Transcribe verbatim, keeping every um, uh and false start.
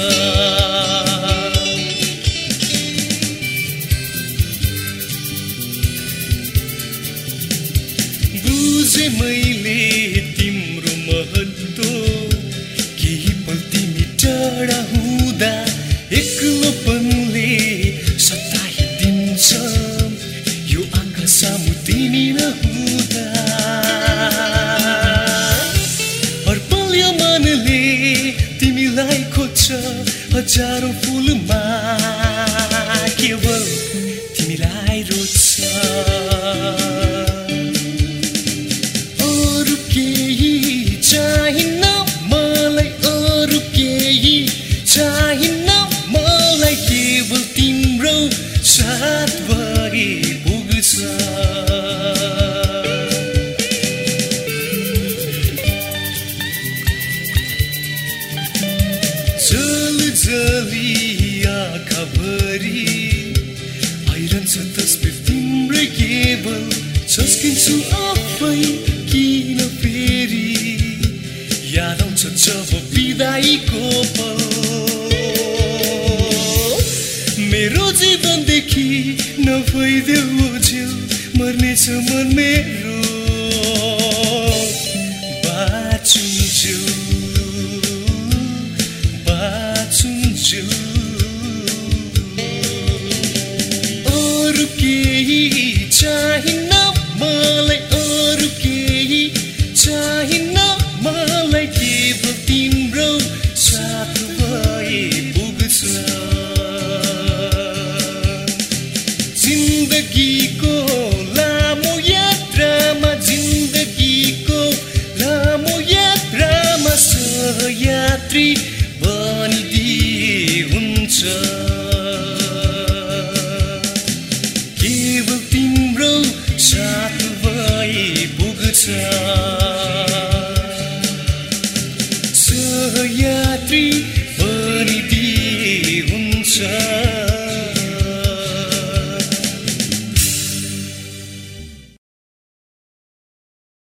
बुझे मैले तिम्रो महत्व केही पल तिमी टाढा हुँदा एक्लोपनले सताइदिन्छ यो आँखा सामु तिमी नहुँदा हर पल यो मनले तिमीलाई खोज्छ हजारौं फुलमा केवल तिमीलाई रोज्छ अरु केही चाहिन्न मलाई अरु केही चाहिन्न मलाई केवल तिम्रो साथ भरि पुग्छ जली आँखाभरि आइरहन्छ तस्बिर तिम्रै केवल झस्किन्छु आफै किन फेरि याद आउँछ जब बिदाईको पल मेरो जीवनदेखि नभइदेऊ झेल मर्नेछ मन मेरो बाँचुन्छु अरु केही चाहिन्न मलाई अरु केही चाहिन्न मलाई केवल तिम्रो साथ भए पुग्छ जिन्दगीको लामो यात्रामा जिन्दगीको लामो यात्रामा सहयात्री बनिदिए हुन्छ केवल तिम्रो साथ भए पुग्छ सहयात्री बनिदिए हुन्छ